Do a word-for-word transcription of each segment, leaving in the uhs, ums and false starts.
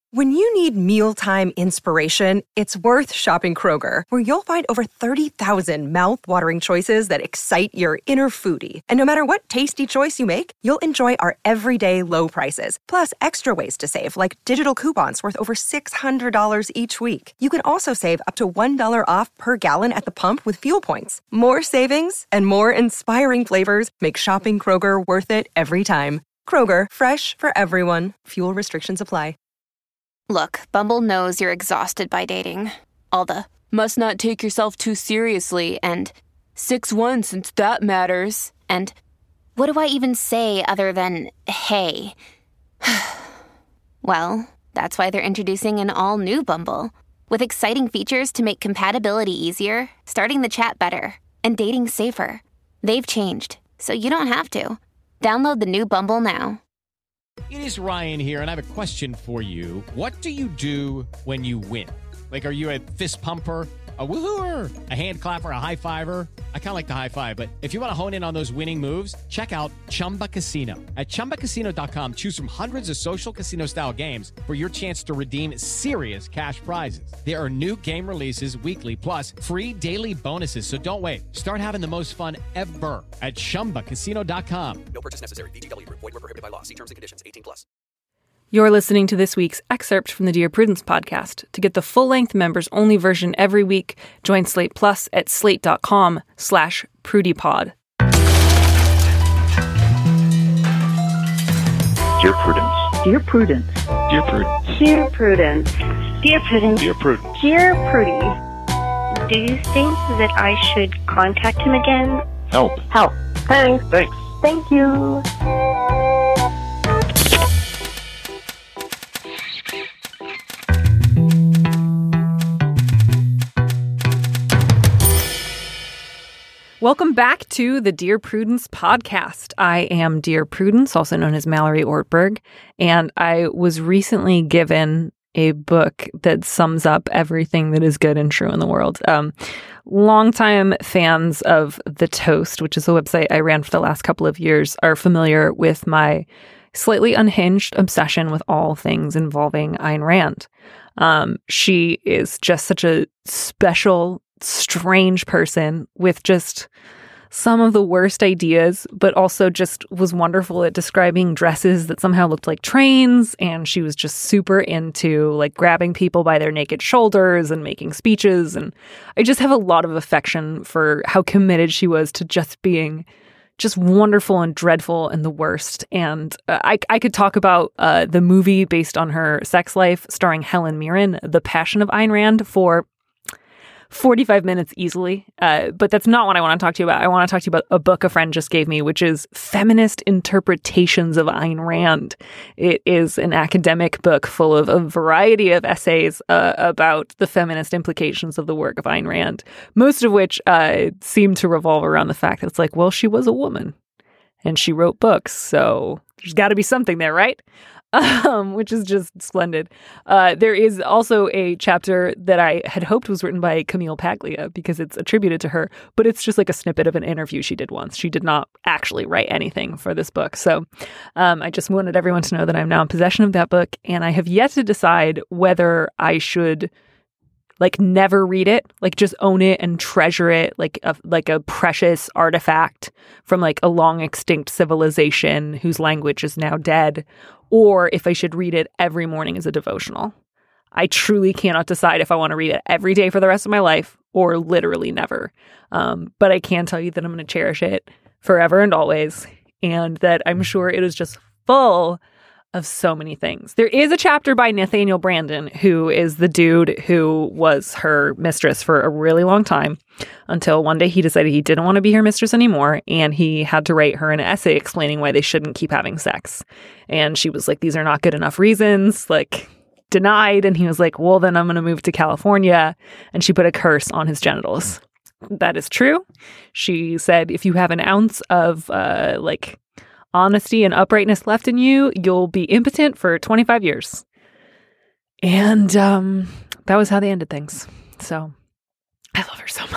When you need mealtime inspiration, it's worth shopping Kroger, where you'll find over thirty thousand mouth-watering choices that excite your inner foodie. And no matter what tasty choice you make, you'll enjoy our everyday low prices, plus extra ways to save, like digital coupons worth over six hundred dollars each week. You can also save up to one dollar off per gallon at the pump with fuel points. More savings and more inspiring flavors make shopping Kroger worth it every time. Kroger, fresh for everyone. Fuel restrictions apply. Look, Bumble knows you're exhausted by dating. All the, must not take yourself too seriously, and six one since that matters, and what do I even say other than, hey? Well, that's why they're introducing an all-new Bumble, with exciting features to make compatibility easier, starting the chat better, and dating safer. They've changed, so you don't have to. Download the new Bumble now. It is Ryan here, and I have a question for you. What do you do when you win? Like, are you a fist pumper, a woo-hooer, a hand clapper, a high-fiver? I kind of like the high-five, but if you want to hone in on those winning moves, check out Chumba Casino. At Chumba Casino dot com, choose from hundreds of social casino-style games for your chance to redeem serious cash prizes. There are new game releases weekly, plus free daily bonuses, so don't wait. Start having the most fun ever at Chumba Casino dot com. No purchase necessary. V G W. Void where prohibited by law. See terms and conditions. eighteen plus. You're listening to this week's excerpt from the Dear Prudence podcast. To get the full-length members-only version every week, join Slate Plus at slate.com slash prudypod. Dear Prudence. Dear Prudence. Dear Prudence. Dear Prudence. Dear Prudence. Dear Prudence. Dear Prudy, do you think that I should contact him again? Help. Help. Thanks. Thanks. Thank you. Welcome back to the Dear Prudence podcast. I am Dear Prudence, also known as Mallory Ortberg, and I was recently given a book that sums up everything that is good and true in the world. Um, longtime fans of The Toast, which is a website I ran for the last couple of years, are familiar with my slightly unhinged obsession with all things involving Ayn Rand. Um, she is just such a special, strange person with just some of the worst ideas, but also just was wonderful at describing dresses that somehow looked like trains. And she was just super into like grabbing people by their naked shoulders and making speeches. And I just have a lot of affection for how committed she was to just being just wonderful and dreadful and the worst. And uh, I, I could talk about uh, the movie based on her sex life starring Helen Mirren, The Passion of Ayn Rand, for forty-five minutes easily. Uh, but that's not what I want to talk to you about. I want to talk to you about a book a friend just gave me, which is Feminist Interpretations of Ayn Rand. It is an academic book full of a variety of essays uh, about the feminist implications of the work of Ayn Rand, most of which uh, seem to revolve around the fact that it's like, well, she was a woman and she wrote books, so there's got to be something there, right? Um, which is just splendid. Uh, there is also a chapter that I had hoped was written by Camille Paglia because it's attributed to her, but it's just like a snippet of an interview she did once. She did not actually write anything for this book. So um, I just wanted everyone to know that I'm now in possession of that book, and I have yet to decide whether I should like never read it, like just own it and treasure it like a, like a precious artifact from like a long extinct civilization whose language is now dead, or if I should read it every morning as a devotional. I truly cannot decide if I want to read it every day for the rest of my life or literally never. Um, but I can tell you that I'm going to cherish it forever and always, and that I'm sure it is just full of so many things. There is a chapter by Nathaniel Branden, who is the dude who was her mistress for a really long time, until one day he decided he didn't want to be her mistress anymore, and he had to write her an essay explaining why they shouldn't keep having sex. And she was like, these are not good enough reasons, like denied. And he was like, well, then I'm going to move to California. And she put a curse on his genitals. That is true. She said, if you have an ounce of uh, like honesty and uprightness left in you, you'll be impotent for twenty-five years. And um, that was how they ended things. So I love her so much.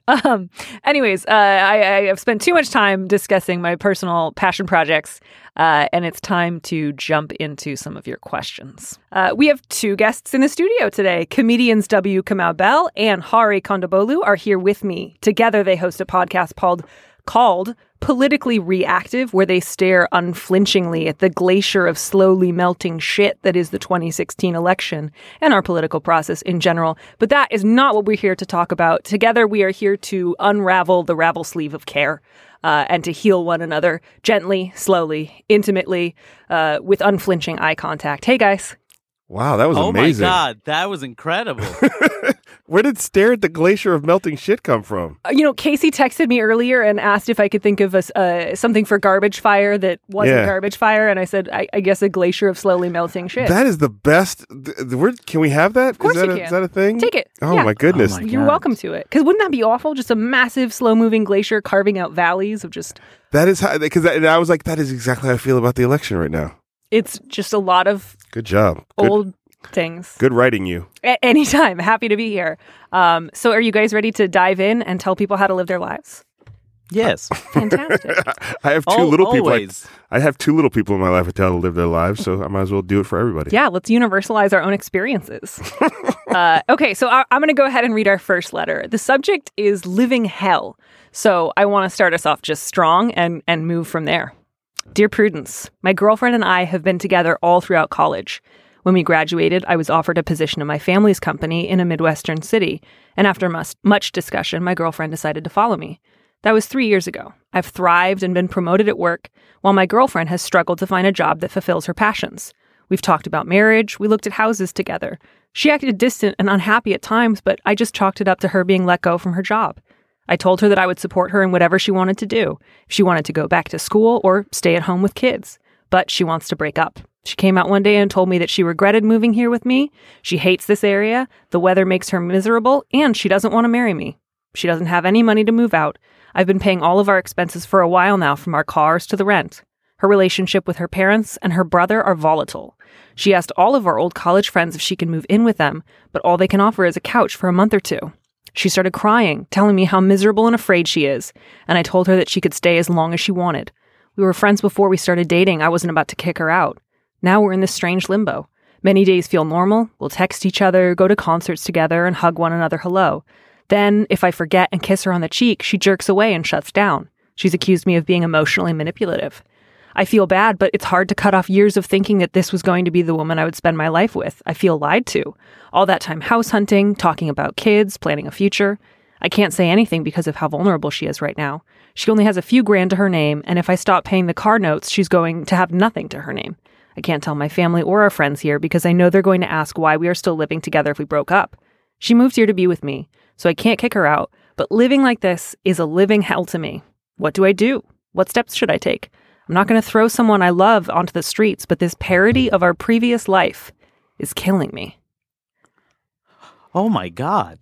Um, anyways, uh, I, I have spent too much time discussing my personal passion projects, uh, and it's time to jump into some of your questions. Uh, we have two guests in the studio today. Comedians W. Kamau Bell and Hari Kondabolu are here with me. Together, they host a podcast called called Politically Reactive, where they stare unflinchingly at the glacier of slowly melting shit that is the twenty sixteen election and our political process in general. But that is not what we're here to talk about. Together, we are here to unravel the ravel sleeve of care uh, and to heal one another gently, slowly, intimately, uh, with unflinching eye contact. Hey, guys. Wow, that was oh amazing. Oh, my God. That was incredible. Where did stare at the glacier of melting shit come from? Uh, you know, Casey texted me earlier and asked if I could think of a, uh, something for garbage fire that wasn't Yeah. garbage fire. And I said, I, I guess a glacier of slowly melting shit. That is the best. th- th- Where, can we have that? Of course is that you a, can. Is that a thing? Take it. Oh, Yeah. my goodness. Oh, my You're God. welcome to it. Because wouldn't that be awful? Just a massive, slow-moving glacier carving out valleys of just... That is how, because I, I was like, that is exactly how I feel about the election right now. It's just a lot of Good job. Good, old things. good writing you. A- anytime. Happy to be here. Um, so are you guys ready to dive in and tell people how to live their lives? Yes. Fantastic. I have two Al- little people. I, always. I have two little people in my life I tell to live their lives, so I might as well do it for everybody. Yeah, let's universalize our own experiences. uh, okay, so I- I'm going to go ahead and read our first letter. The subject is living hell. So I want to start us off just strong and, and move from there. Dear Prudence, my girlfriend and I have been together all throughout college. When we graduated, I was offered a position in my family's company in a Midwestern city, and after much, much discussion, my girlfriend decided to follow me. That was three years ago. I've thrived and been promoted at work, while my girlfriend has struggled to find a job that fulfills her passions. We've talked about marriage, we looked at houses together. She acted distant and unhappy at times, but I just chalked it up to her being let go from her job. I told her that I would support her in whatever she wanted to do, if she wanted to go back to school or stay at home with kids. But she wants to break up. She came out one day and told me that she regretted moving here with me. She hates this area, the weather makes her miserable, and she doesn't want to marry me. She doesn't have any money to move out. I've been paying all of our expenses for a while now, from our cars to the rent. Her relationship with her parents and her brother are volatile. She asked all of our old college friends if she can move in with them, but all they can offer is a couch for a month or two. She started crying, telling me how miserable and afraid she is, and I told her that she could stay as long as she wanted. We were friends before we started dating. I wasn't about to kick her out. Now we're in this strange limbo. Many days feel normal. We'll text each other, go to concerts together, and hug one another hello. Then, if I forget and kiss her on the cheek, she jerks away and shuts down. She's accused me of being emotionally manipulative. I feel bad, but it's hard to cut off years of thinking that this was going to be the woman I would spend my life with. I feel lied to. All that time house hunting, talking about kids, planning a future. I can't say anything because of how vulnerable she is right now. She only has a few grand to her name, and if I stop paying the car notes, she's going to have nothing to her name. I can't tell my family or our friends here because I know they're going to ask why we are still living together if we broke up. She moved here to be with me, so I can't kick her out, but living like this is a living hell to me. What do I do? What steps should I take? I'm not going to throw someone I love onto the streets, but this parody of our previous life is killing me. Oh, my God.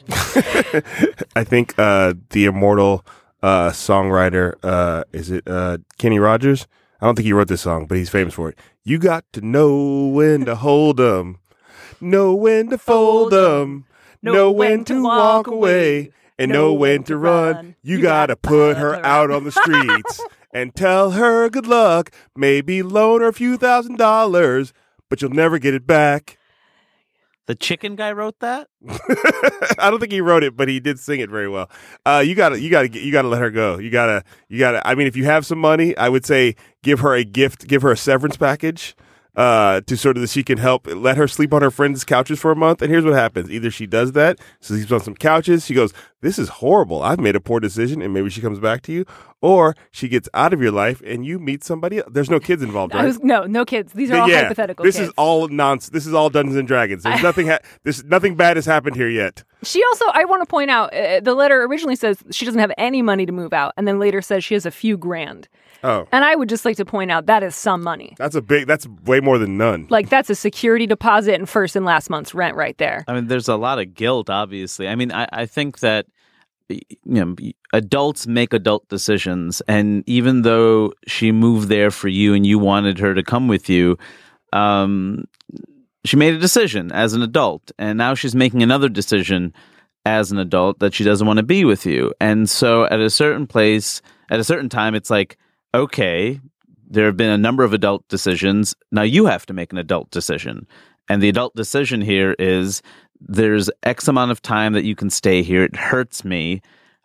I think uh, the immortal uh, songwriter, uh, is it uh, Kenny Rogers? I don't think he wrote this song, but he's famous for it. You got to know when to hold 'em, know when to fold 'em, know when to walk away, and know when to run. You gotta put her out on the streets and tell her good luck. Maybe loan her a few thousand dollars, but you'll never get it back. The chicken guy wrote that? I don't think he wrote it, but he did sing it very well. Uh, you gotta, you gotta, you gotta let her go. You gotta, you gotta. I mean, if you have some money, I would say give her a gift, give her a severance package, uh, to sort of that she can help. Let her sleep on her friends' couches for a month. And here's what happens: either she does that, sleeps on some couches, she goes, "This is horrible. I've made a poor decision," and maybe she comes back to you, or she gets out of your life and you meet somebody else. There's no kids involved, right? I was, no, no kids. These are all yeah, hypothetical This kids. is all nonsense. This is all Dungeons and Dragons. There's nothing. Ha- this nothing bad has happened here yet. She also, I want to point out, uh, the letter originally says she doesn't have any money to move out, and then later says she has a few grand. Oh, And I would just like to point out that is some money. that's a big. That's way more than none. Like, that's a security deposit and first and last month's rent right there. I mean, there's a lot of guilt, obviously. I mean, I, I think that, you know, adults make adult decisions. And even though she moved there for you and you wanted her to come with you, um, she made a decision as an adult. And now she's making another decision as an adult that she doesn't want to be with you. And so at a certain place, at a certain time, it's like, okay, there have been a number of adult decisions. Now you have to make an adult decision. And the adult decision here is there's X amount of time that you can stay here. It hurts me.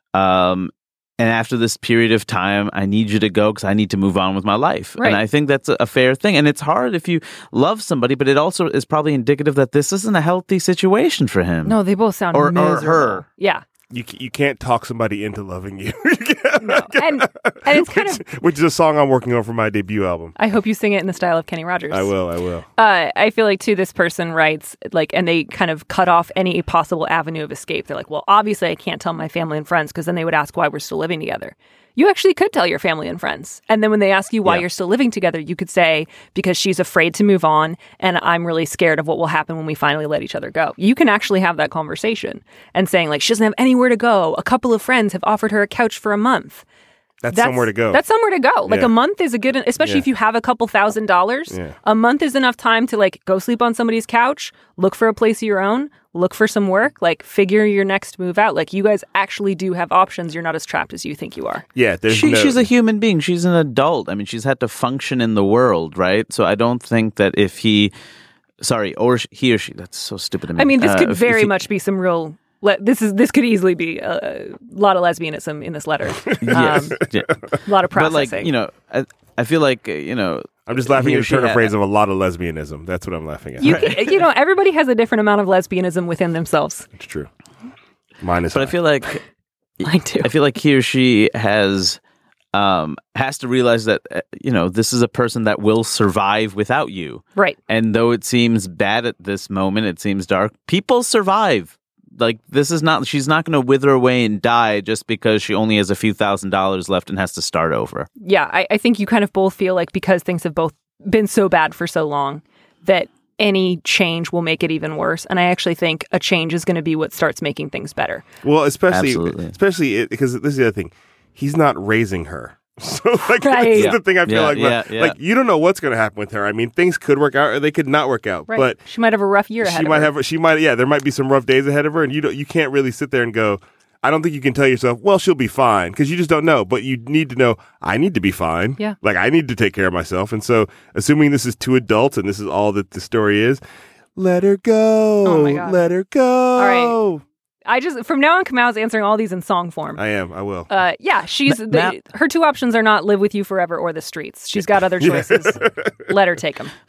Um, and after this period of time, I need you to go because I need to move on with my life. Right. And I think that's a, a fair thing. And it's hard if you love somebody, but it also is probably indicative that this isn't a healthy situation for him. No, they both sound Or- or miserable. her. Yeah. You c- you can't talk somebody into loving you. No. And, and it's kind which, of, which is a song I'm working on for my debut album. I hope you sing it in the style of Kenny Rogers. I will, I will. Uh, I feel like, too, this person writes, like, and they kind of cut off any possible avenue of escape. They're like, well, obviously I can't tell my family and friends because then they would ask why we're still living together. You actually could tell your family and friends. And then when they ask you why Yeah. you're still living together, you could say, because she's afraid to move on and I'm really scared of what will happen when we finally let each other go. You can actually have that conversation and saying, like, she doesn't have anywhere to go. A couple of friends have offered her a couch for a month. That's, somewhere to go. That's somewhere to go. Like Yeah. a month is a good, especially Yeah. if you have a couple thousand dollars. Yeah. A month is enough time to like go sleep on somebody's couch, look for a place of your own, look for some work, like figure your next move out. Like you guys actually do have options. You're not as trapped as you think you are. yeah, there's She, no, She's a human being. She's an adult. I mean, she's had to function in the world, right? So I don't think that if he, sorry, or sh- he or she, that's so stupid of me. I mean, this Uh, could if- if very he- much be some real. Le- this is this could easily be a, a lot of lesbianism in this letter. Yes. Um, yeah. a lot of But processing. like, you know, I, I feel like, uh, you know, I'm just laughing he at or the she turn of had- phrase of a lot of lesbianism. That's what I'm laughing at. you, can- you know, everybody has a different amount of lesbianism within themselves. It's true. Mine is But I high. feel like I do. I feel like he or she has um has to realize that uh, you know, this is a person that will survive without you. Right. And though it seems bad at this moment, it seems dark, people survive. Like this is not she's not going to wither away and die just because she only has a few thousand dollars left and has to start over. Yeah, I, I think you kind of both feel like because things have both been so bad for so long that any change will make it even worse. And I actually think a change is going to be what starts making things better. Well, especially, Absolutely. especially it, because this is the other thing. He's not raising her. So like Right. this is Yeah. the thing I feel Yeah, like yeah, yeah. like you don't know what's going to happen with her. I mean, things could work out or they could not work out. Right. But she might have a rough year ahead she of might her. have she might yeah, there might be some rough days ahead of her and you don't you can't really sit there and go, I don't think you can tell yourself, well, she'll be fine because you just don't know, but you need to know I need to be fine. Yeah. Like I need to take care of myself. And so assuming this is two adults and this is all that the story is, let her go. Oh my God. Let her go. All right. I just, from now on, Kamau's answering all these in song form. I am. I will. Uh, yeah, she's Ma- the, Ma- her two options are not live with you forever or the streets. She's got other choices. Let her take them.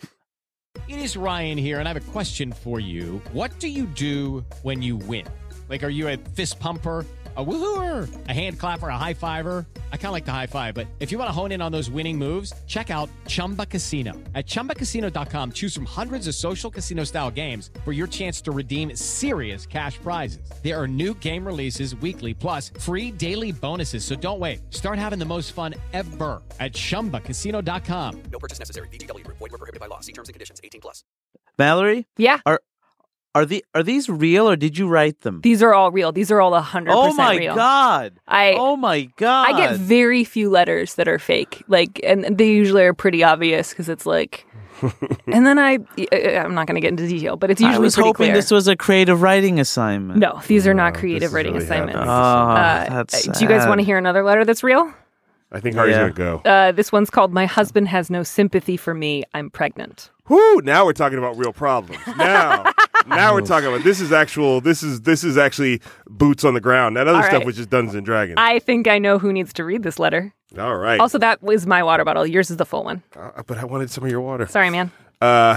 It is Ryan here, and I have a question for you. What do you do when you win? Like, are you a fist pumper, a woohooer, a hand clapper, a high fiver? I kind of like the high five, but if you want to hone in on those winning moves, check out Chumba Casino. At chumba casino dot com, choose from hundreds of social casino style games for your chance to redeem serious cash prizes. There are new game releases weekly, plus free daily bonuses. So don't wait. Start having the most fun ever at chumba casino dot com. No purchase necessary. V G W. Void were prohibited by law. See terms and conditions. eighteen plus. Mallory, Yeah, are are the are these real or did you write them? these are all real. These are all one hundred percent Oh my real. god. I- Oh my god. I get very few letters that are fake. Like, and they usually are pretty obvious because it's like, and then I, I'm not going to get into detail, but it's usually I was pretty hoping clear. this was a creative writing assignment. No, these are not No, creative this is writing really assignments. happening. Oh, Uh, that's do you guys sad. want to hear another letter that's real? I think Hardy's Yeah. going to go. Uh, this one's called "My Husband Has No Sympathy for Me. I'm Pregnant." Whoo! Now we're talking about real problems. Now, now we're talking about this is actual. This is this is actually boots on the ground. That other All stuff right. was just Dungeons and Dragons. I think I know who needs to read this letter. All right. Also, that was my water bottle. Yours is the full one. Uh, but I wanted some of your water. Sorry, man. Uh,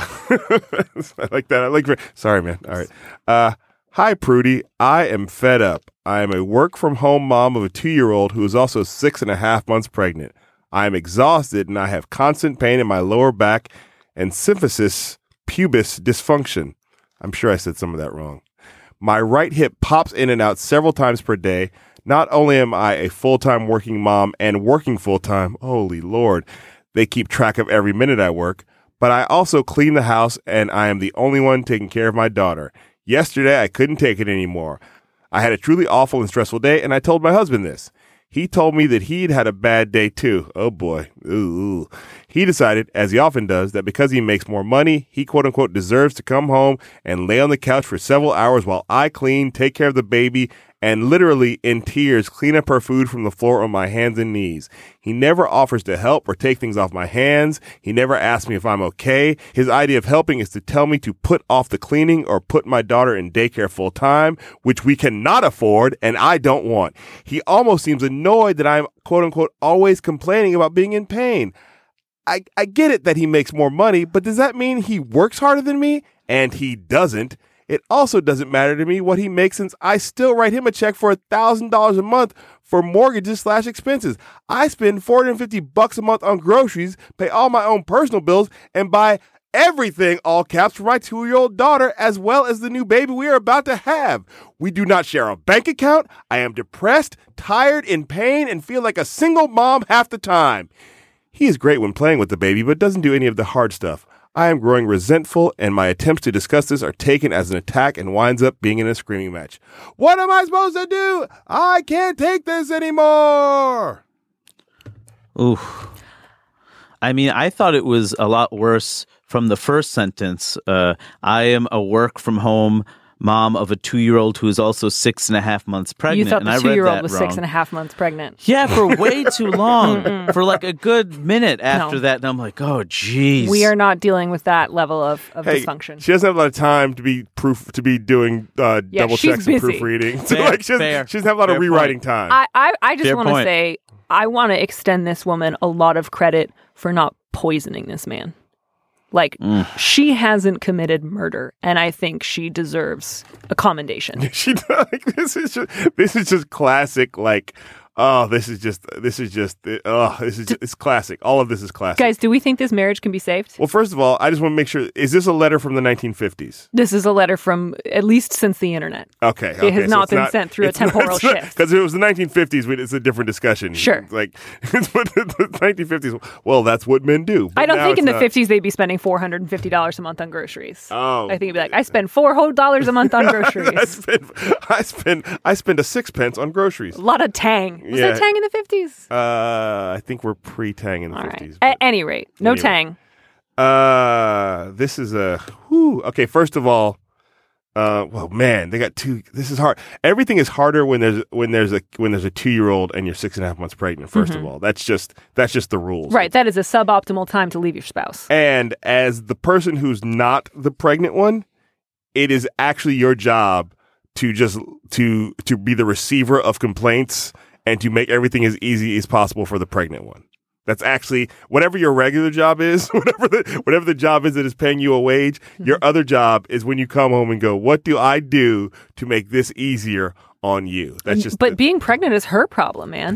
I like that. I like. Sorry, man. All right. Uh, hi, Prudy. I am fed up. I am a work from home mom of a two year old who is also six and a half months pregnant. I am exhausted and I have constant pain in my lower back and symphysis pubis dysfunction. I'm sure I said some of that wrong. My right hip pops in and out several times per day. Not only am I a full-time working mom and working full-time, holy Lord, they keep track of every minute I work, but I also clean the house and I am the only one taking care of my daughter. Yesterday, I couldn't take it anymore. I had a truly awful and stressful day and I told my husband this. He told me that he'd had a bad day too. Oh boy. Ooh. He decided, as he often does, that because he makes more money, he quote unquote deserves to come home and lay on the couch for several hours while I clean, take care of the baby, and literally in tears clean up her food from the floor on my hands and knees. He never offers to help or take things off my hands. He never asks me if I'm okay. His idea of helping is to tell me to put off the cleaning or put my daughter in daycare full time, which we cannot afford and I don't want. He almost seems annoyed that I'm quote unquote always complaining about being in pain. I, I get it that he makes more money, but does that mean he works harder than me? And he doesn't. It also doesn't matter to me what he makes since I still write him a check for one thousand dollars a month for mortgages slash expenses. I spend four hundred fifty bucks a month on groceries, pay all my own personal bills, and buy everything, all caps, for my two-year-old daughter as well as the new baby we are about to have. We do not share a bank account. I am depressed, tired, in pain, and feel like a single mom half the time. He is great when playing with the baby, but doesn't do any of the hard stuff. I am growing resentful, and my attempts to discuss this are taken as an attack and winds up being in a screaming match. What am I supposed to do? I can't take this anymore. Ooh. I mean, I thought it was a lot worse from the first sentence. Uh, I am a work from home mom of a two-year-old who is also six and a half months pregnant. You thought and the I read two-year-old that was wrong. six and a half months pregnant. Yeah, for way too long. For like a good minute after No. that. And I'm like, oh, geez. We are not dealing with that level of, of Hey, dysfunction. she doesn't have a lot of time to be proof to be doing uh, Yeah, double she's checks and busy. proofreading. So Fair, like she, doesn't, fair. she doesn't have a lot of Fair rewriting point. time. I, I, I just Fair want to point. say, I want to extend this woman a lot of credit for not poisoning this man. Like, Mm. she hasn't committed murder, and I think she deserves a commendation. she like this is just this is just classic. Like, oh, this is just this is just oh, this is just, it's classic. All of this is classic. Guys, do we think this marriage can be saved? Well, first of all, I just want to make sure: is this a letter from the nineteen fifties? This is a letter from at least since the internet. Okay, It okay, has so not it's been sent through a it's not- temporal it's not- shift. Because if it was the nineteen fifties, we- it's a different discussion. Sure. Like, but the, the nineteen fifties. Well, that's what men do. But I don't now think in it's the not. fifties they'd be spending four hundred fifty dollars a month on groceries. Oh, I think it'd be like, I spend four whole dollars a month on I groceries. spend I spend I spend a sixpence on groceries. A lot of Tang. Was Yeah. there Tang in the fifties? Uh, I think we're pre-Tang in the All fifties. right. At any rate, no Anyway. Tang. Uh, this is a whew. Okay, first of all, uh, well, man, they got two. This is hard. Everything is harder when there's when there's a when there's a two year old and you're six and a half months pregnant. First of all, that's just that's just the rules, Right. That is a suboptimal time to leave your spouse. And as the person who's not the pregnant one, it is actually your job to just to to be the receiver of complaints and to make everything as easy as possible for the pregnant one. That's actually whatever your regular job is, whatever the whatever the job is that is paying you a wage. Mm-hmm. Your other job is when you come home and go, "What do I do to make this easier on you?" That's just. But the, being pregnant is her problem, man.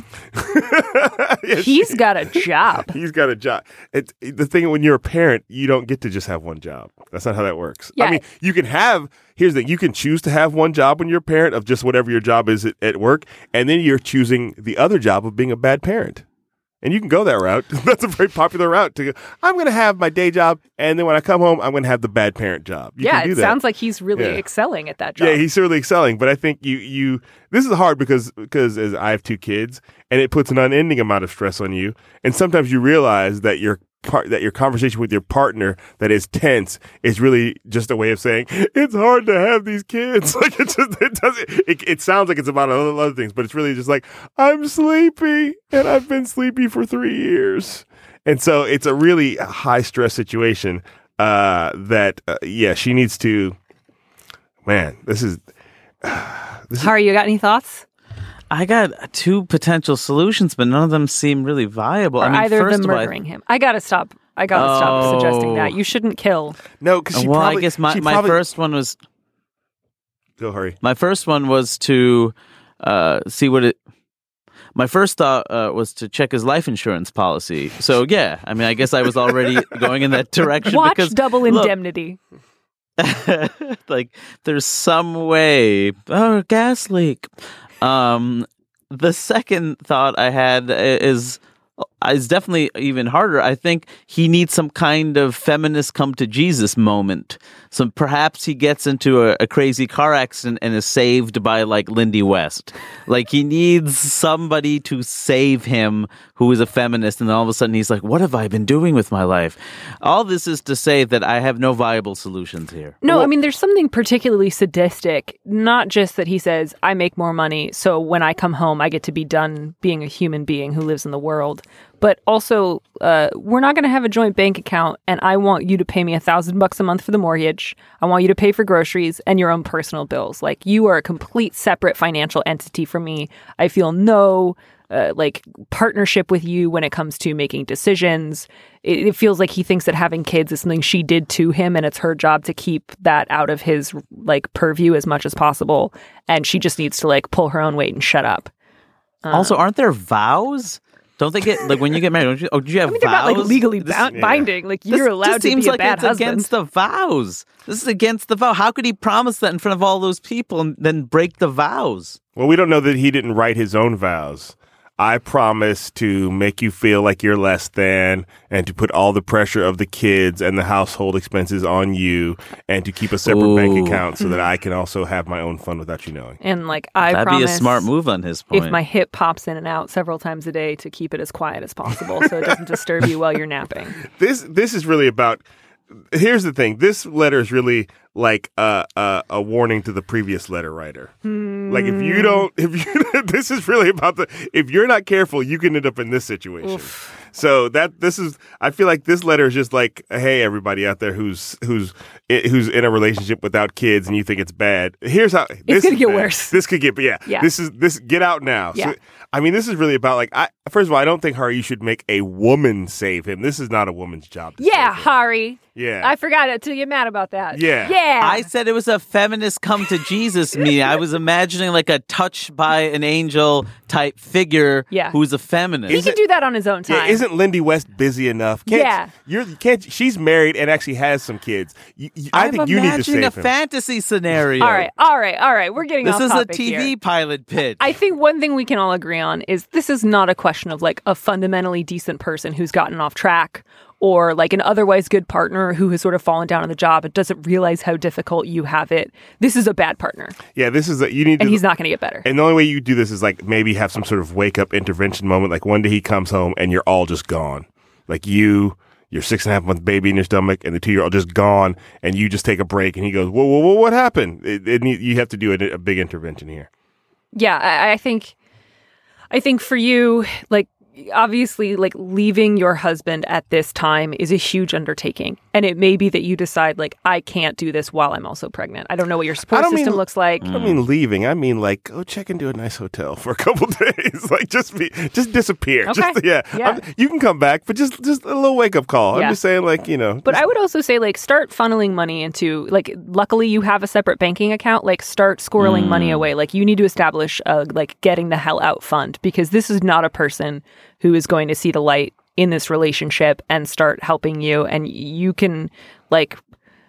Yeah, He's she- got a job. He's got a job. It, the thing when you're a parent, you don't get to just have one job. That's not how that works. Yeah. I mean, you can have. Here's the thing: you can choose to have one job when you're a parent of just whatever your job is at, at work, and then you're choosing the other job of being a bad parent. And you can go that route. That's a very popular route to go. I'm going to have my day job, and then when I come home, I'm going to have the bad parent job. You yeah, can do it that. sounds like he's really Yeah. excelling at that job. Yeah, he's certainly excelling. But I think you you this is hard because because as I have two kids, and it puts an unending amount of stress on you. And sometimes you realize that your part that your conversation with your partner that is tense is really just a way of saying it's hard to have these kids. Like it just it doesn't. It, it sounds like it's about other, other things, but it's really just like I'm sleepy and I've been sleepy for three years, and so it's a really high stress situation. Uh, that uh, yeah, she needs to. Man, this is. Harry, you got any thoughts? I got two potential solutions, but none of them seem really viable. Or I mean, either of first them of all, I- murdering him? I gotta stop. I gotta stop suggesting that. You shouldn't kill. No, because she well, probably. I guess my, she my probably, first one was Go, hurry. my first one was to uh, see what it. My first thought uh, was to check his life insurance policy. So yeah, I mean, I guess I was already going in that direction. Watch because, Double look, Indemnity. like there's some way. Oh, gas leak. Um, the second thought I had is is definitely even harder. I think he needs some kind of feminist come to Jesus moment. So perhaps he gets into a, a crazy car accident and is saved by like Lindy West. Like he needs somebody to save him who is a feminist, and then all of a sudden he's like, what have I been doing with my life? All this is to say that I have no viable solutions here. No, well, I mean, there's something particularly sadistic, not just that he says, I make more money, so when I come home, I get to be done being a human being who lives in the world. But also, uh, we're not going to have a joint bank account, and I want you to pay me a thousand bucks a month for the mortgage. I want you to pay for groceries and your own personal bills. Like, you are a complete separate financial entity from me. I feel no uh, like partnership with you when it comes to making decisions. It, it feels like he thinks that having kids is something she did to him, and it's her job to keep that out of his like purview as much as possible. And she just needs to like pull her own weight and shut up. Um, also, aren't there vows? Don't they get, like, when you get married, don't you, oh, do you have I mean, vows? they're not, like, legally This- bound, binding. Like, you're This allowed just to seems be a like bad it's husband. against the vows. This is against the vow. How could he promise that in front of all those people and then break the vows? Well, we don't know that he didn't write his own vows. I promise to make you feel like you're less than, and to put all the pressure of the kids and the household expenses on you, and to keep a separate Ooh. bank account so that I can also have my own fun without you knowing. And, like, I That'd promise be a smart move on his point. if my hip pops in and out several times a day to keep it as quiet as possible so it doesn't disturb you while you're napping. This this is really about. Here's the thing. This letter is really like a a, a warning to the previous letter writer. Hmm. Like if you don't, if you, this is really about the. If you're not careful, you can end up in this situation. Oof. So that this is. I feel like this letter is just like, hey, everybody out there who's who's who's in a relationship without kids and you think it's bad. Here's how this It's gonna is get bad. worse. This could get, yeah. Yeah. This is this. Get out now. Yeah. So, I mean, this is really about like. I first of all, I don't think Hari, you should make a woman save him. This is not a woman's job. To Yeah, save him. Hari. Yeah. I forgot it till you're mad about that. Yeah. Yeah. I said it was a feminist come to Jesus me. I was imagining like a touch by an angel type figure Yeah. who's a feminist. he can do that on his own time. Yeah, isn't Lindy West busy enough? Can't, Yeah. you're, you can't. She's married and actually has some kids. You, you, I I'm think you need to imagining save a him. fantasy scenario. all right, all right, all right. We're getting This off is a topic T V here. pilot pitch. I think one thing we can all agree on is this is not a question of like a fundamentally decent person who's gotten off track or like an otherwise good partner who has sort of fallen down on the job and doesn't realize how difficult you have it. This is a bad partner, Yeah, this is a, you need. and to, he's not going to get better. And the only way you do this is like maybe have some sort of wake up intervention moment. Like one day he comes home and you're all just gone. Like you, your six and a half month baby in your stomach, and the two year old just gone, and you just take a break. And he goes, "Whoa, whoa, whoa! What happened?" It, it need, you have to do a, a big intervention here. Yeah, I, I think, I think for you, like, obviously, like, leaving your husband at this time is a huge undertaking. And it may be that you decide, like, I can't do this while I'm also pregnant. I don't know what your I support don't system mean- looks like. I don't mean leaving. I mean like go check into a nice hotel for a couple days. Like just be, just disappear. Okay. Just, yeah, Yeah. I'm- you can come back, but just just a little wake up call. Yeah. I'm just saying, like you know. But just- I would also say, like, start funneling money into, like, luckily you have a separate banking account. Like, start squirreling Mm. money away. Like, you need to establish a, like, getting the hell out fund, because this is not a person who is going to see the light in this relationship and start helping you. And you can, like,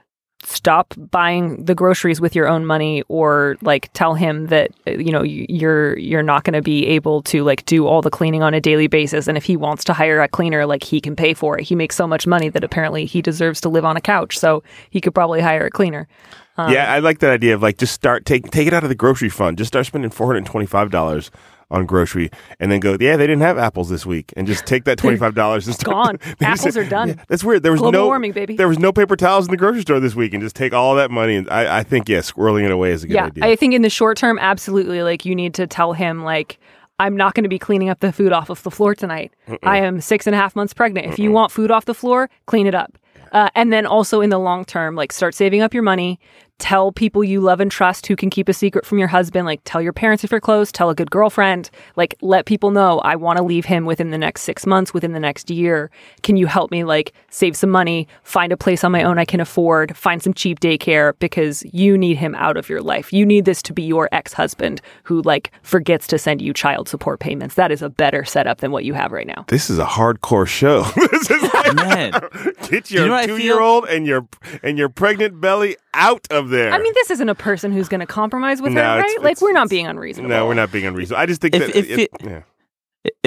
stop buying the groceries with your own money, or like tell him that uh, you know y- you're you're not going to be able to like do all the cleaning on a daily basis, and if he wants to hire a cleaner, like he can pay for it. He makes so much money that apparently he deserves to live on a couch, so he could probably hire a cleaner. Um, yeah, I like that idea of like just start take take it out of the grocery fund. Just start spending four hundred twenty five dollars on grocery, and then go, yeah, they didn't have apples this week, and just take that twenty five dollars and start. Gone. Apples are done. Yeah, that's weird. There was Global no warming, baby. There was no paper towels in the grocery store this week, and just take all that money. And I, I think yeah, squirreling it away is a good yeah, idea. I think in the short term, absolutely. Like, you need to tell him, like, I'm not going to be cleaning up the food off of the floor tonight. Mm-mm. I am six and a half months pregnant. If you want food off the floor, clean it up. Uh, and then also in the long term, like, start saving up your money. Tell people you love and trust who can keep a secret from your husband. Like, tell your parents if you're close. Tell a good girlfriend. Like, let people know, I want to leave him within the next six months, within the next year. Can you help me, like, save some money, find a place on my own I can afford, find some cheap daycare, because you need him out of your life. You need this to be your ex-husband who, like, forgets to send you child support payments. That is a better setup than what you have right now. This is a hardcore show. This is like, Man. get your You know what I two year old and your and your pregnant belly out of there. I mean, this isn't a person who's going to compromise with No, her, it's- right? Like, it's- we're not being unreasonable. no, we're not being unreasonable. I just think If- that if it, it- yeah.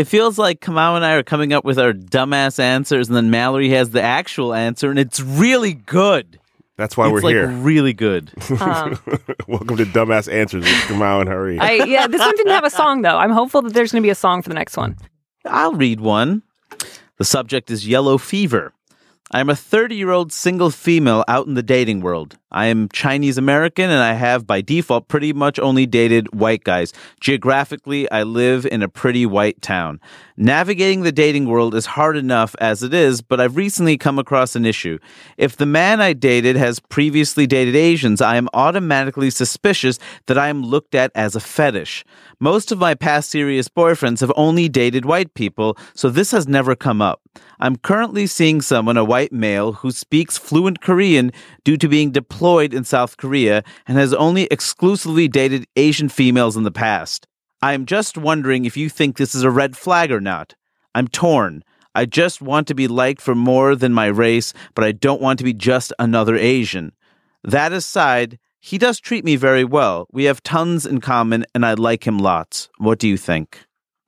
It feels like Kamau and I are coming up with our dumbass answers, and then Mallory has the actual answer, and it's really good. That's why it's we're like here. Really good. Um, Welcome to Dumbass Answers with Kamau and Hari. I, yeah, this one didn't have a song, though. I'm hopeful that there's going to be a song for the next one. I'll read one. The subject is yellow fever. I am a thirty-year-old single female out in the dating world. I am Chinese American, and I have, by default, pretty much only dated white guys. Geographically, I live in a pretty white town. Navigating the dating world is hard enough as it is, but I've recently come across an issue. If the man I dated has previously dated Asians, I am automatically suspicious that I am looked at as a fetish. Most of my past serious boyfriends have only dated white people, so this has never come up. I'm currently seeing someone, a white male, who speaks fluent Korean due to being deployed in South Korea and has only exclusively dated Asian females in the past. I am just wondering if you think this is a red flag or not. I'm torn. I just want to be liked for more than my race, but I don't want to be just another Asian. That aside, he does treat me very well. We have tons in common, and I like him lots. What do you think?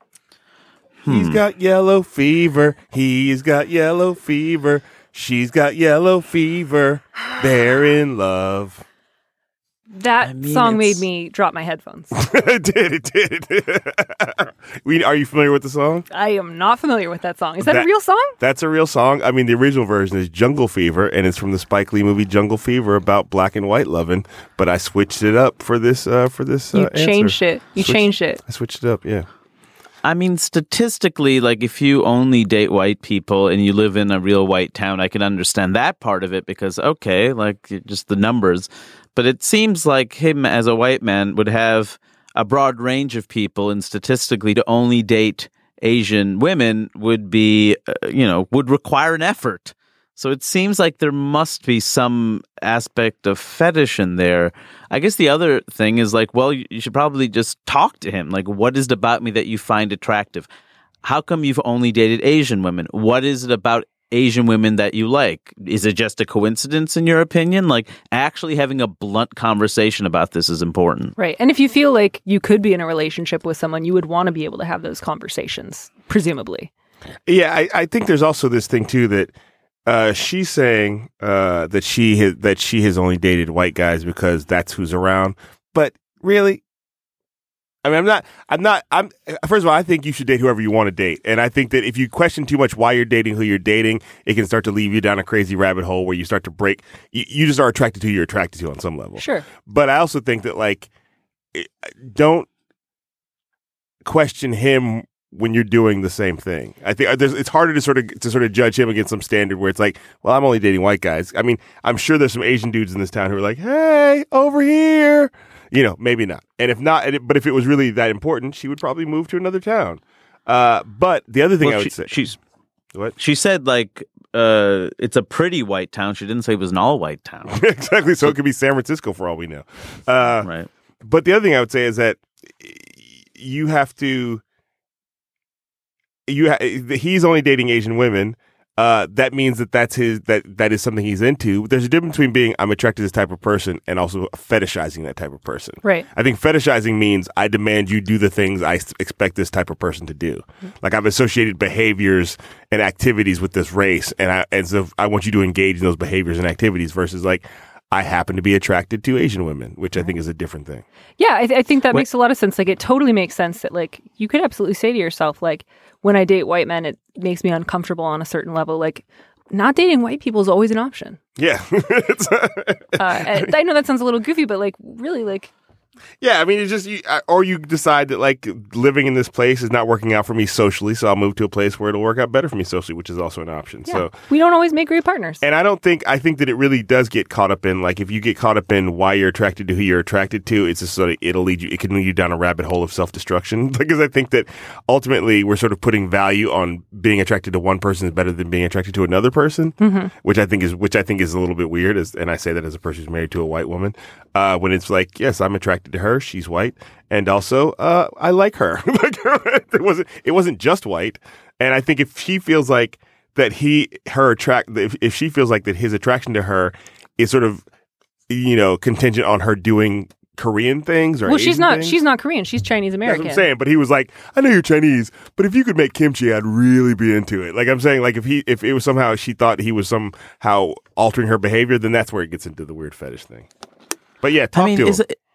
He's Hmm. got yellow fever. He's got yellow fever. She's got yellow fever. They're in love. That I mean, song it's- made me drop my headphones. it did. It did. It did. we, are you familiar with the song? I am not familiar with that song. Is that, That- a real song? That's a real song. I mean, the original version is Jungle Fever, and it's from the Spike Lee movie Jungle Fever about black and white loving. But I switched it up for this. Uh, for this, uh, You answer. changed it. You Switched- changed it. I switched it up. Yeah. I mean, statistically, like if you only date white people and you live in a real white town, I can understand that part of it because, okay, like just the numbers. But it seems like him as a white man would have a broad range of people, and statistically to only date Asian women would be, uh, you know, would require an effort. So it seems like there must be some aspect of fetish in there. I guess the other thing is like, well, you should probably just talk to him. Like, what is it about me that you find attractive? How come you've only dated Asian women? What is it about Asian women that you like? Is it just a coincidence in your opinion? Like, actually having a blunt conversation about this is important. Right. And if you feel like you could be in a relationship with someone, you would want to be able to have those conversations, presumably. Yeah, I, I think there's also this thing too that uh, she's saying uh, that she has, that she has only dated white guys because that's who's around. But really, I mean, I'm not. I'm not. I'm. First of all, I think you should date whoever you want to date, and I think that if you question too much why you're dating who you're dating, it can start to leave you down a crazy rabbit hole where you start to break. You, you just are attracted to who you're attracted to on some level. Sure. But I also think that like, it- don't question him when you're doing the same thing. I think there's, it's harder to sort of to sort of judge him against some standard where it's like, well, I'm only dating white guys. I mean, I'm sure there's some Asian dudes in this town who are like, hey, over here. You know, maybe not. And if not, and it- but if it was really that important, she would probably move to another town. Uh, but the other thing Well, I would she, say, she's what? she said like uh, it's a pretty white town. She didn't say it was an all white town. exactly. So it could be San Francisco for all we know. Uh, Right. But the other thing I would say is that you have to. You ha- he's only dating Asian women. Uh, that means that that's his that that is something he's into. There's a difference between being I'm attracted to this type of person and also fetishizing that type of person. Right. I think fetishizing means I demand you do the things I s- expect this type of person to do. Like I've associated behaviors and activities with this race, and I and so I want you to engage in those behaviors and activities versus like I happen to be attracted to Asian women, which I think is a different thing. Yeah, I, th- I think that Wait. makes a lot of sense. Like, it totally makes sense that, like, you could absolutely say to yourself, like, when I date white men, it makes me uncomfortable on a certain level. Like, not dating white people is always an option. Yeah. It's- Uh, and I know that sounds a little goofy, but, like, really, like, Yeah, I mean, it's just, you, uh, or you decide that like living in this place is not working out for me socially, so I'll move to a place where it'll work out better for me socially, which is also an option. yeah, So, we don't always make great partners. and I don't think, I think that it really does get caught up in like, if you get caught up in why you're attracted to who you're attracted to, it's just sort of, it'll lead you, it can lead you down a rabbit hole of self destruction. Because I think that ultimately we're sort of putting value on being attracted to one person is better than being attracted to another person, Mm-hmm. which I think is, which I think is a little bit weird. As, and I say that as a person who's married to a white woman, uh, when it's like, yes, I'm attracted to her, she's white. And also, uh, I like her. Like, it wasn't. It wasn't just white. And I think if she feels like that, he, her attract. If, if she feels like that, his attraction to her is sort of, you know, contingent on her doing Korean things or well, Asian she's not. things. She's not Korean. She's Chinese American. That's what I'm saying. But he was like, I know you're Chinese, but if you could make kimchi, I'd really be into it. Like I'm saying, like if he, if it was somehow she thought he was somehow altering her behavior, then that's where it gets into the weird fetish thing. But yeah, talk I mean, to is him. it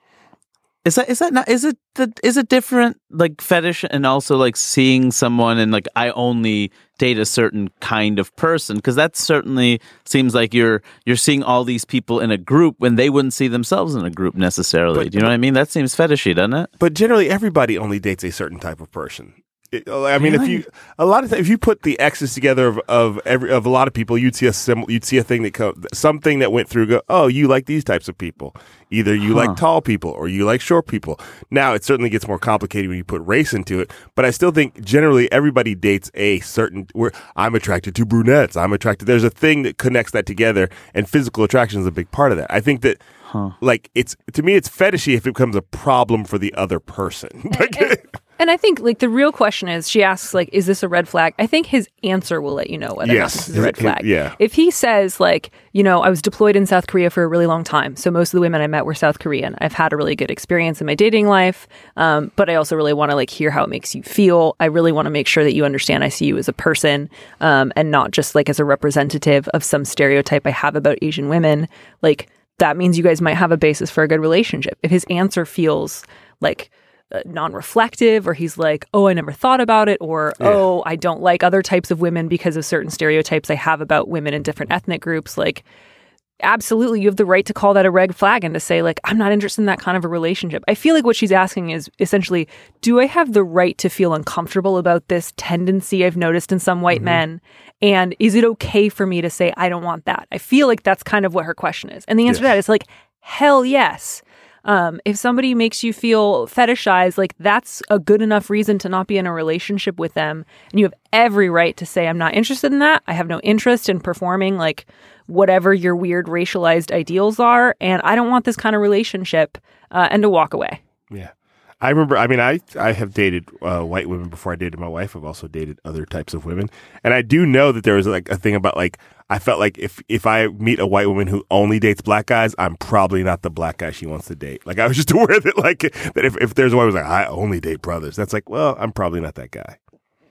is that is that not is it the, is it different like fetish and also like seeing someone and like I only date a certain kind of person, because that certainly seems like you're you're seeing all these people in a group when they wouldn't see themselves in a group necessarily. But- Do you know what I mean? That seems fetishy, doesn't it? But generally, everybody only dates a certain type of person. It, I mean, Really? if you a lot of th- if you put the X's together of, of every of a lot of people, you'd see a sim- you'd see a thing that co- something that went through. Go, oh, you like these types of people. Either you Huh. like tall people or you like short people. Now, it certainly gets more complicated when you put race into it. But I still think generally everybody dates a certain. Where I'm attracted to brunettes. I'm attracted. There's a thing that connects that together, and physical attraction is a big part of that. I think that. Huh. Like it's to me, it's fetishy if it becomes a problem for the other person. Like, And I think like the real question is, she asks like, is this a red flag? I think his answer will let you know whether or not Yes. this is a red His- flag. yeah. If he says like, you know, I was deployed in South Korea for a really long time, so most of the women I met were South Korean. I've had a really good experience in my dating life, um, but I also really want to like hear how it makes you feel. I really want to make sure that you understand I see you as a person, um, and not just like as a representative of some stereotype I have about Asian women. Like that means you guys might have a basis for a good relationship. If his answer feels like Uh, non-reflective, or he's like, oh, I never thought about it, or Yeah. oh, I don't like other types of women because of certain stereotypes I have about women in different ethnic groups, like absolutely you have the right to call that a red flag and to say like, I'm not interested in that kind of a relationship. I feel like what she's asking is essentially, do I have the right to feel uncomfortable about this tendency I've noticed in some white men? And is it okay for me to say I don't want that? I feel like that's kind of what her question is. And the answer to Yes. that is like, hell yes. Um, if somebody makes you feel fetishized, like that's a good enough reason to not be in a relationship with them. And you have every right to say, I'm not interested in that. I have no interest in performing like whatever your weird racialized ideals are. And I don't want this kind of relationship, uh, and to walk away. yeah. I remember, I mean, I, I have dated uh, white women before I dated my wife. I've also dated other types of women. And I do know that there was like a thing about like, I felt like if, if I meet a white woman who only dates black guys, I'm probably not the black guy she wants to date. Like I was just aware that like, that if, if there's one who's like, I only date brothers, that's like, well, I'm probably not that guy.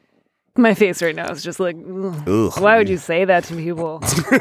My face right now is just like, ugh. Ugh. Why would you say that to people?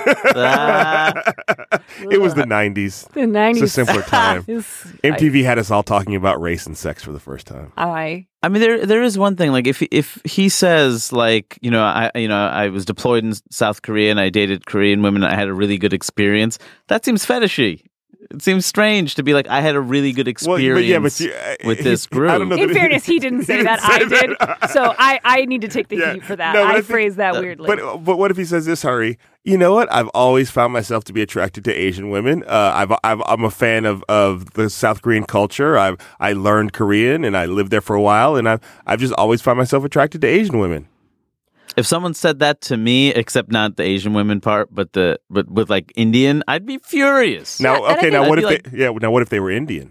Ah, It was the nineties. The nineties. It's a simpler time. Is- M T V had us all talking about race and sex for the first time. I, I mean, there there is one thing. Like, if if he says, like, you know, I you know, I was deployed in South Korea and I dated Korean women and I had a really good experience. That seems fetishy. It seems strange to be like, I had a really good Well, experience but yeah, but you, uh, with he- this group. I don't know in that fairness, he didn't say that. I did. So I, I need to take the Yeah. heat for that. No, but I I think- phrased that uh, weirdly. But but what if he says this, Hari? You know what? I've always found myself to be attracted to Asian women. Uh, I've, I've I'm a fan of, of the South Korean culture. I've I learned Korean and I lived there for a while, and I've I've just always found myself attracted to Asian women. If someone said that to me, except not the Asian women part, but the but with like Indian, I'd be furious. Now, and I okay, think now I'd what be if like- they? Yeah, now what if they were Indian?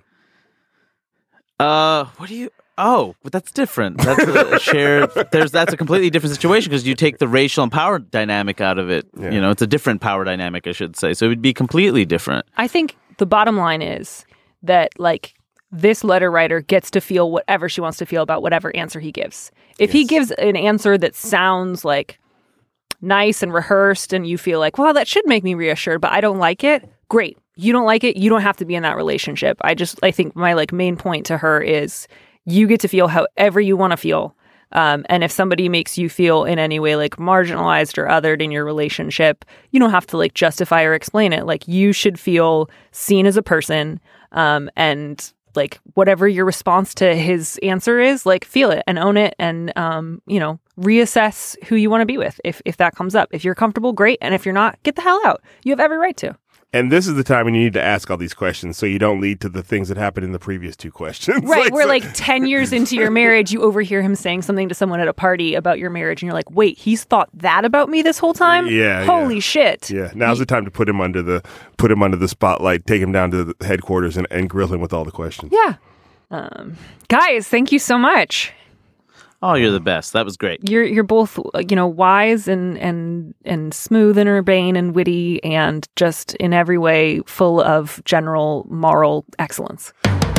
Uh, what do you? Oh, but that's different. That's a shared. There's that's a completely different situation because you take the racial and power dynamic out of it. Yeah. You know, it's a different power dynamic, I should say. So it would be completely different. I think the bottom line is that like this letter writer gets to feel whatever she wants to feel about whatever answer he gives. If he Yes. gives an answer that sounds like nice and rehearsed and you feel like, well, that should make me reassured, but I don't like it, great. You don't like it, you don't have to be in that relationship. I just, I think my like main point to her is you get to feel however you want to feel. Um, and if somebody makes you feel in any way like marginalized or othered in your relationship, you don't have to like justify or explain it. Like you should feel seen as a person, um, and like whatever your response to his answer is, like feel it and own it, and um, you know, reassess who you want to be with if if that comes up. If you're comfortable, great, and if you're not, get the hell out. You have every right to. And this is the time when you need to ask all these questions so you don't lead to the things that happened in the previous two questions. Right, where so- like ten years into your marriage, you overhear him saying something to someone at a party about your marriage, and you're like, wait, he's thought that about me this whole time? Yeah, Holy yeah. shit. Yeah, now's the time to put him under the put him under the spotlight, take him down to the headquarters, and, and grill him with all the questions. Yeah. Um, guys, thank you so much. Oh, you're the best. That was great. You're you're both uh, you know wise and and and smooth and urbane and witty and just in every way full of general moral excellence.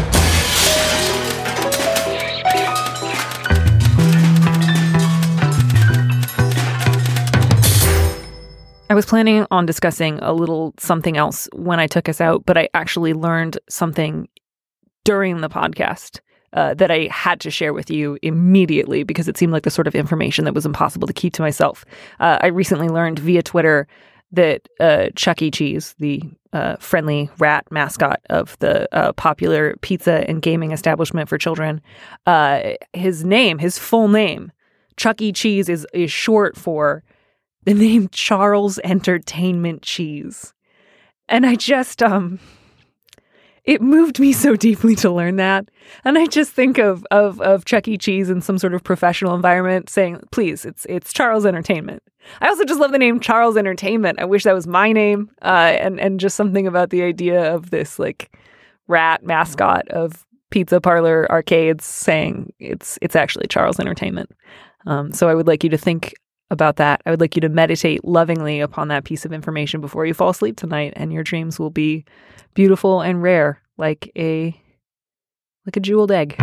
I was planning on discussing a little something else when I took us out, but I actually learned something during the podcast uh, that I had to share with you immediately because it seemed like the sort of information that was impossible to keep to myself. Uh, I recently learned via Twitter that uh, Chuck E. Cheese, the uh, friendly rat mascot of the uh, popular pizza and gaming establishment for children, uh, his name, his full name, Chuck E. Cheese, is is short for the name Charles Entertainment Cheese. And I just, um, it moved me so deeply to learn that. And I just think of, of, of Chuck E. Cheese in some sort of professional environment saying, please, it's, it's Charles Entertainment. I also just love the name Charles Entertainment. I wish that was my name. Uh, and, and just something about the idea of this like rat mascot of pizza parlor arcades saying it's, it's actually Charles Entertainment. Um, so I would like you to think about that. I would like you to meditate lovingly upon that piece of information before you fall asleep tonight, and your dreams will be beautiful and rare, like a like a jeweled egg.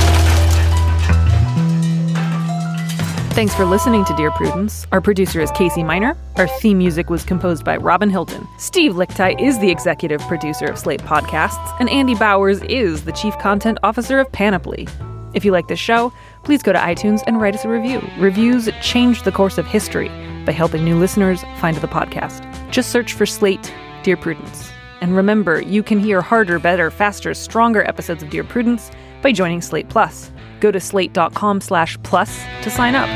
Thanks for listening to Dear Prudence. Our producer is Casey Miner. Our theme music was composed by Robin Hilton. Steve Lickteig is the executive producer of Slate Podcasts, and Andy Bowers is the chief content officer of Panoply. If you like this show, please go to iTunes and write us a review. Reviews change the course of history by helping new listeners find the podcast. Just search for Slate Dear Prudence. And remember, you can hear harder, better, faster, stronger episodes of Dear Prudence by joining Slate Plus. Go to slate.com slash plus to sign up.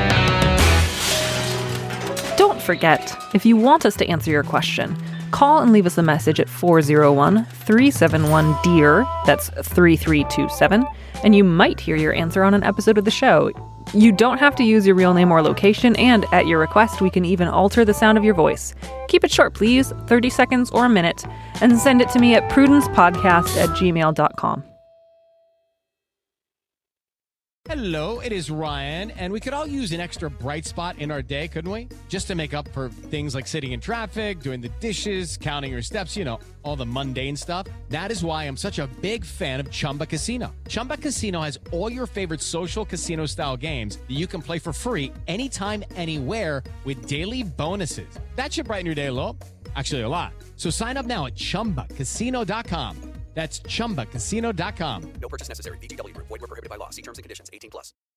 Don't forget, if you want us to answer your question, call and leave us a message at four oh one, three seven one, D E A R, that's three three two seven, and you might hear your answer on an episode of the show. You don't have to use your real name or location, and at your request, we can even alter the sound of your voice. Keep it short, please, thirty seconds or a minute, and send it to me at prudencepodcast at gmail dot com. Hello, it is Ryan, and we could all use an extra bright spot in our day, couldn't we? Just to make up for things like sitting in traffic, doing the dishes, counting your steps, you know, all the mundane stuff. That is why I'm such a big fan of Chumba Casino. Chumba Casino has all your favorite social casino-style games that you can play for free anytime, anywhere with daily bonuses. That should brighten your day a little. Actually, a lot. So sign up now at chumba casino dot com. That's chumba casino dot com. No purchase necessary. V G W Group. Void where prohibited by law. See terms and conditions. eighteen plus.